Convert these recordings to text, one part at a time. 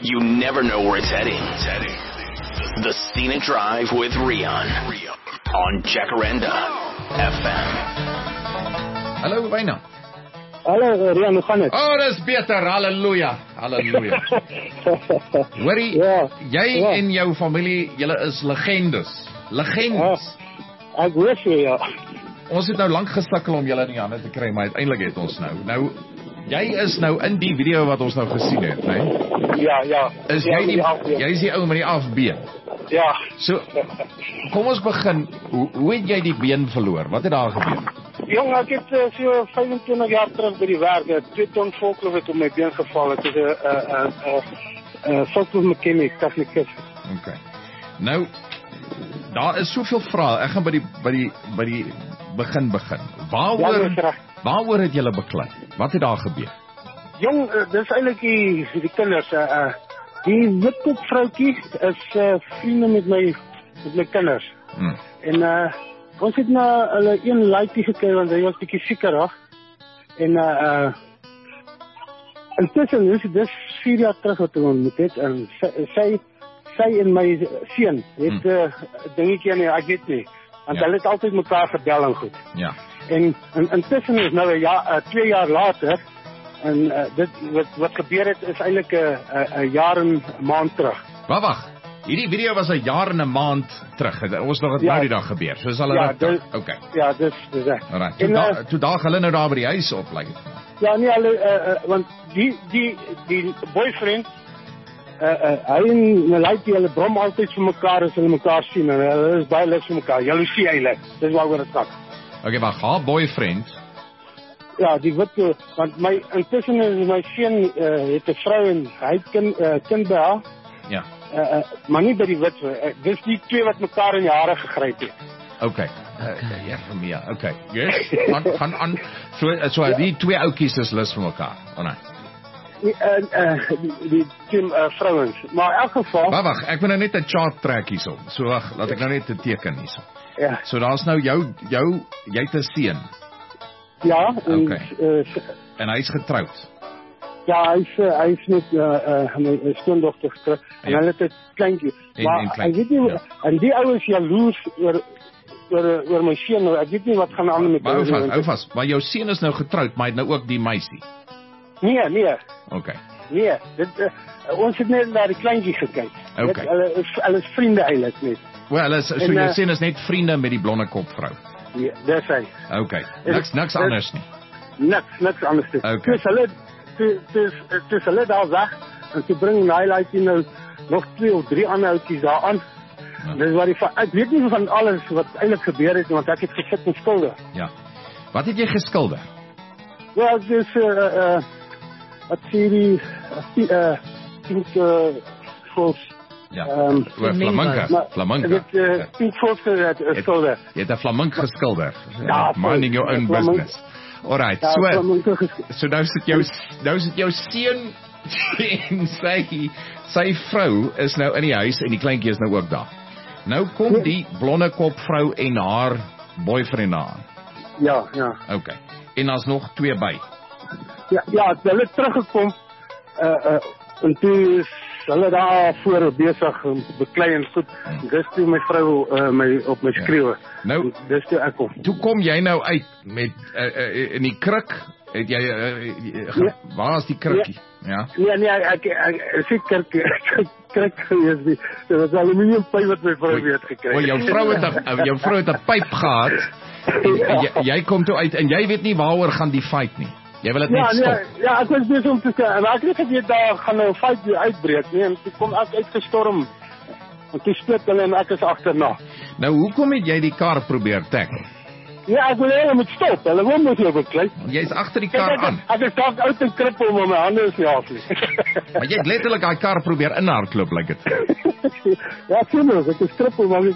You never know where it's heading. The Scenic Drive with Rian on Jacaranda FM. Hallo Wynand. Hallo Rian, hoe gaan het? Dis beter, halleluja. Hoorie, jy en jou familie, julle is legendes. Ek hoor so, ja. Ons het nou lank gesukkel om julle in die hande te kry, maar uiteindelik het ons nou. Nou, jy is nou in die video wat ons nou gesien het, né? Ja. Is jy is die ou met die afbeen? Ja. So, kom ons begin. Hoe het jy die been verloor? Wat het daar gebeur? Jong, ek het so 25 jaar terug by die werk, 2 ton volkloof het op my been geval. Ek is 'n volkloof mechanic, technicus. Okay. Nou, daar is soveel vrae. Ek gaan by die begin. Waaroor het julle beklei? Wat het daar gebeur? Jong, dis eintlik die kinders. Die witkop vroutjie is vriende met my kinders. En ons het na hulle een laaitjie gekry want hy was bietjie siekerig. En intussen dis 4 jaar terug wat ons ontmoet het en sy en my seun het dingetjie aan ek weet nie. Want hulle het altyd mekaar gebel en goed. Ja. En intussen is nou 2 jaar later en dit wat gebeur het is eintlik 'n jaar en 'n maand terug. Wag. Hierdie video was 'n jaar en 'n maand terug. Ons nog het nou die dag gebeur. So is hulle okay. Ja, dis reg. Alright. Toe daag hulle nou daar by die huis op, like. Ja, nee, hulle want die boyfriend hy en Melanie, hulle brom altyd vir mekaar as hulle mekaar sien en hulle is baie lief vir mekaar. Jaloesie eintlik. Dis waaroor dit gaan. Okay, maar haar boyfriend. Ja, die wit, want intussen is my seun het 'n vrou en hy het kind by haar. Ja. Maar nie by die wit. Dis die twee wat mekaar in die hare gegryp het. Okay. Ja, okay. Yes. Aan so die twee ouetjies is lus vir mekaar. Die twee vrouens. Maar in elk geval. Wag, ek moet nou net 'n chart trek hierso. So wag, laat ek nou net 'n teken hierso. Ja. So daar's nou jy het 'n seun. Ja, en hy's getroud. Ja, hy's met my skoondogter getroud en hulle het 'n kleintjie. Maar ek weet nie en die ou is jaloers oor my seun. Ek weet nie wat gaan aan met hom. Hou vas. Maar jou seun is nou getroud, maar hy het nou ook die meisie. Nee. Okay. Nee, ons het net na die kleintjie gekyk. Okay. Hulle is vriende eintlik net. Wel, so jou seun is net vriende met die blonde kop vrou. Ja, dis hy. Okay. Niks anders nie. Niks anders nie. Okay. Dus hulle daar weg en toe bring Highlightie nou nog 2 of 3 ander oudjies daar aan. Ja. Dis wat ek weet nie van alles wat eintlik gebeur het want ek het gesit en skilder. Ja. Wat het jy geskilder? Wel, dis wat sê die pink falls. Ja. Flamingo. Dit pink falls skilder. Jy het 'n flamingo geskilder. Ja, minding your own business. Alright, so nou sit jou seun en sy vrou is nou in die huis en die kleintjie is nou ook daar. Nou kom die blonde kop vrou en haar boyfriend aan. Ja. Okay. En daar's nog 2 by. Ja, hulle het teruggekom en toe is hulle daar voor besig om te beklei en goed. Dis toe my vrou op my skreeu. Nou, dis toe ek kom. Toe kom jy nou uit met in die kruk. Het jy waar is die krukkie? Ja. Nee, ek sê kruk is die. Dit was aluminium pyp wat my vrou het gekry. O, jou vrou het 'n pyp gehad. En jy kom toe uit en jy weet nie waaroor gaan die fight nie. Jy wil dit net stop. Ja, ek was besig om te sê, en ek het geweet daar gaan nou 'n fight uitbreek, nee, en toe kom ek uitgestorm. En toe split hulle en ek is agterna. Nou, hoekom het jy die kar probeer tackle? Ja, ek wil hulle moet stop. Hulle wil moet jou beklei. Jy's agter die kar aan. Ek is dalk uit en krippel, maar my hande is nie af nie. Maar jy het letterlik daai kar probeer inhardloop, lyk dit. Ja, soms, ek is krippel, maar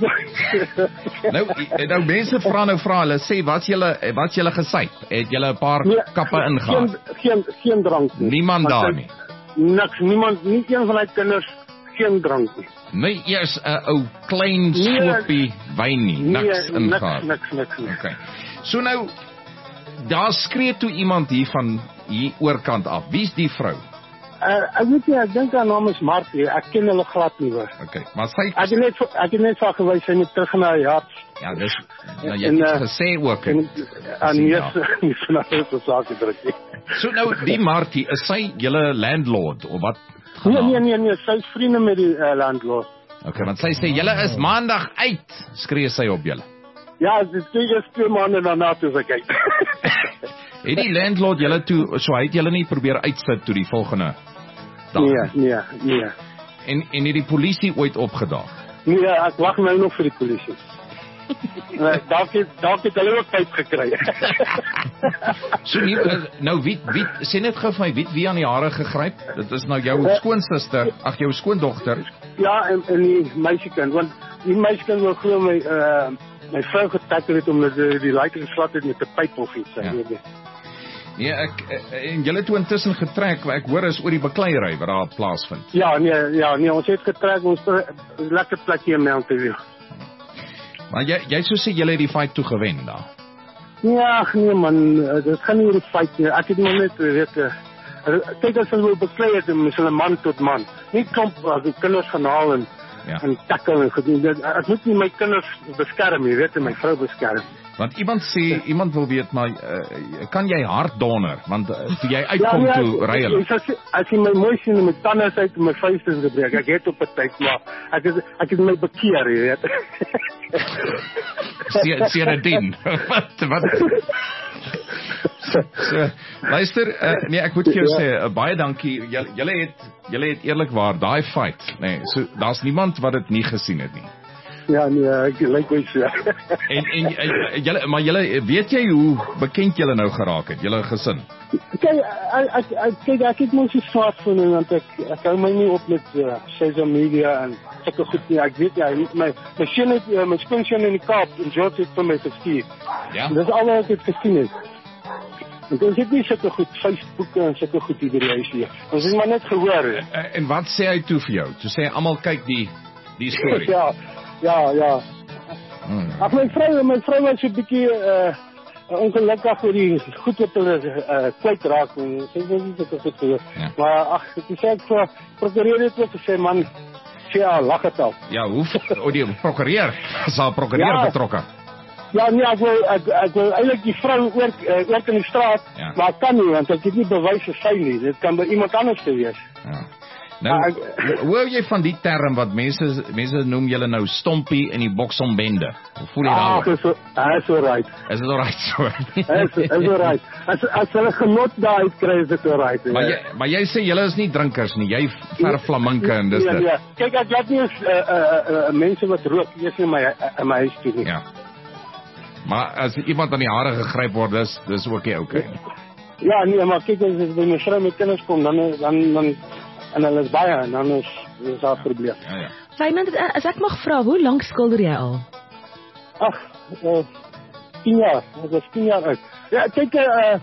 Nou mense vra hulle sê wat julle gesyp? Het julle 'n paar kappe ingehaal? Geen drank nie. Niemand daar nie. Niemand, nie een van die kinders geen drank nie. Nee, eers 'n ou klein sloppie wyn nie, niks ingehaal. Niks. Okay. So nou daar skree toe iemand hier oorkant af. Wie's die vrou? Ek weet nie, ek dink haar naam is Martie. Ek ken hulle glad nie hoor. Okay, maar sy Ek het net vir gewys sy moet terug na haar hart. Ja, dis nou jy het gesê ook. En nie vanaand so sake druk nie. So nou die Martie, is sy julle landlord of wat? Nee, sy is vriende met die landlord. Okay, want sy sê julle is maandag uit, skree sy op julle. Ja, dit is 2 maande daarna toe ek kyk. Het die landlord julle toe, so hy het julle nie probeer uitsit toe die volgende dag? Nee. En het die polisie ooit opgedaag? Nee, ek wag nou nog vir die polisie. Dalk het hulle ook tyd gekry. So nie, nou wie sê net gou vir my wie aan die hare gegryp? Dit is nou jou skoonsister, jou skoondogter. Ja, en die meisiekind, want die meisiekind wil glo my vrou getakel het omdat die leier geslat het met 'n pyp of iets, weet jy. Nee, en julle toe intussen getrek, ek hoor is oor die bakleierery wat daar plaasvind. Ja, nee, ons het getrek, ons lekker plekkie in Mountview. Maar jy sou sê julle het die fight toe gewen daar. Nee man, dit gaan nie oor die fight nie. Ek het maar net weet kyk as hulle beklei het, is hulle man tot man. Nie klomp die kinders gaan haal en tackle en gedoen. Ek moet nie my kinders beskerm nie, weet jy, my vrou beskerm. Want iemand wil weet, maar kan jy hard donder? Want toe jy uitkom toe ry hulle. As jy my mooi sien met tande uit en my vuiste gebreek, ek het op 'n tyd, maar ek het my bekeer, jy weet. Sedertdien. Wat? So, luister, nee, ek moet vir jou sê, baie dankie. Julle het eerlikwaar daai fight, nee, so daar's niemand wat dit nie gesien het nie. Ja, nee, ek lyk baie so. Maar julle weet jy hoe bekend julle nou geraak het, julle gesin? Kyk, ek het mos so swaar gevoel want ek hou my nie op met social media en sulke goed nie. Ek weet jy, my seun het my skoonseun in die Kaap en George het vir my gestuur. Ja. Dis al wat ek het gesien het. En ons het nie sulke goed Facebook en sulke goed hier by die huis hier. Ons het maar net gehoor. En wat sê hy toe vir jou? Toe sê hy almal kyk die storie. Ja. Ag my vrou was so 'n bietjie ongelukkig oor die goed wat hulle kwyt raak. Sy het nie so goed gehoor. Ja. Maar ag, ek sê ek vir prokureur het ook gesê man, sê lag dit al. Ja, die prokureur, sal prokureur betrokke. Ja, nee, ek wil eintlik die vrou oor in die straat, maar ek kan nie want ek het nie bewys vir sy nie. Dit kan by iemand anders wees. Ja. Nou, hoe hou jy van die term wat mense noem julle nou stompie en die boksombende? Hoe voel jy daaroor? Is alright. Is dit alright so? Is alright. As hulle genot daar uit kry, is dit alright. Maar jy sê julle is nie drinkers nie. Jy verf flaminke en dis dit. Ja. Kyk, ek laat nie mense wat rook eers in my huis toe nie. Ja. Maar as iemand aan die hare gegryp word, dis ook okay. Ja, nee, maar kyk as by my vrou met kinders kom, dan en hulle is baie en dan is daar 'n probleem. Ja. Simon, as ek mag vra, hoe lank skilder jy al? Ag, 10 jaar. Dit is 10 jaar uit. Ja, kyk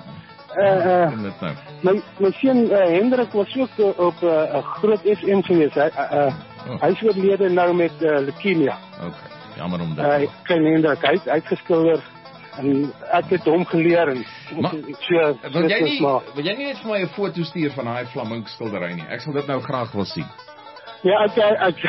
my seun Hendrik was ook op 'n groot FM gewees. Hy is oorlede nou met leukemia. Okay. Jammer om dit. Klein Hendrik, hy het geskilder. En ek het hom geleer en wil jy nie net vir my 'n foto stuur van daai flamink skildery nie? Ek sal dit nou graag wil sien. Ja, ek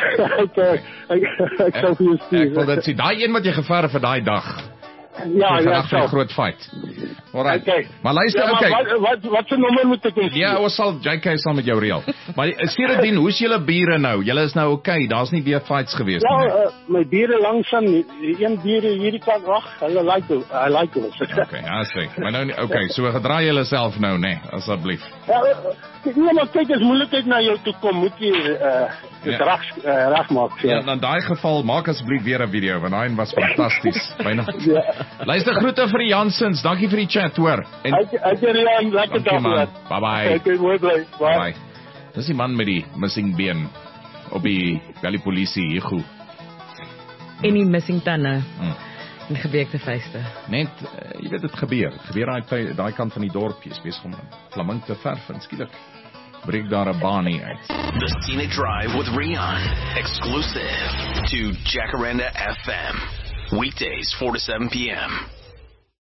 sal vir jou stuur. Ek wil dit sien. Daai een wat jy geverf vir daai dag. Ja, vir 'n groot fight. Alright. Okay. Maar luister, okay. Wat se nommer moet ek hê? Ja, ons sal JK sal met jou reël. Maar Sedertdien, hoe's julle bure nou? Julle is nou okay. Daar's nie weer fights gewees nie. Ja, my bure langsaan, een bure hierdie kant wag. Hulle like ons. Okay, ja, sê. Maar nou okay, so gedraai julle self nou, né, asseblief. Ja, nee, maar kyk, as moeilikheid na jou toe kom, moet jy dit reg maak. Ja, dan daai geval maak asseblief weer 'n video want daai was fantasties. Byna. Luister, groete vir die Jansens. Dankie vir die chat, hoor. En lekker dag, hoor. Bye. Okay, mooi bly. Bye. Dis die man met die missing been op die polisie hier goed. En die missing tande. En gebreekte vuiste. Net, jy weet dit gebeur. Dit gebeur daai kant van die dorpie, is besig om flamink te verf en skielik breek daar 'n baan uit. The Scenic Drive with Rian, exclusive to Jacaranda FM. Weekdays 4 to 7 p.m.